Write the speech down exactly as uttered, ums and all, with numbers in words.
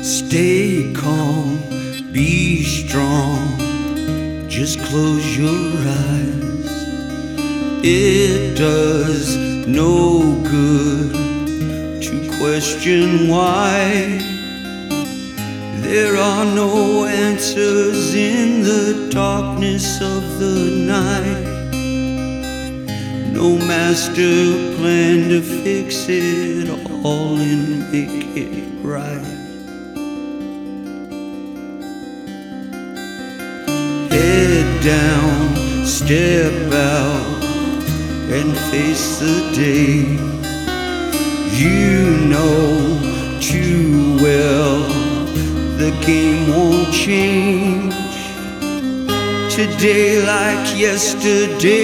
Stay calm, be strong, just close your eyes. It does no good to question why. There are no answers in the darkness of the night. No master plan to fix it all and make it right. Head down, step out, and face the day. You know too well the game won't change. Today like yesterday.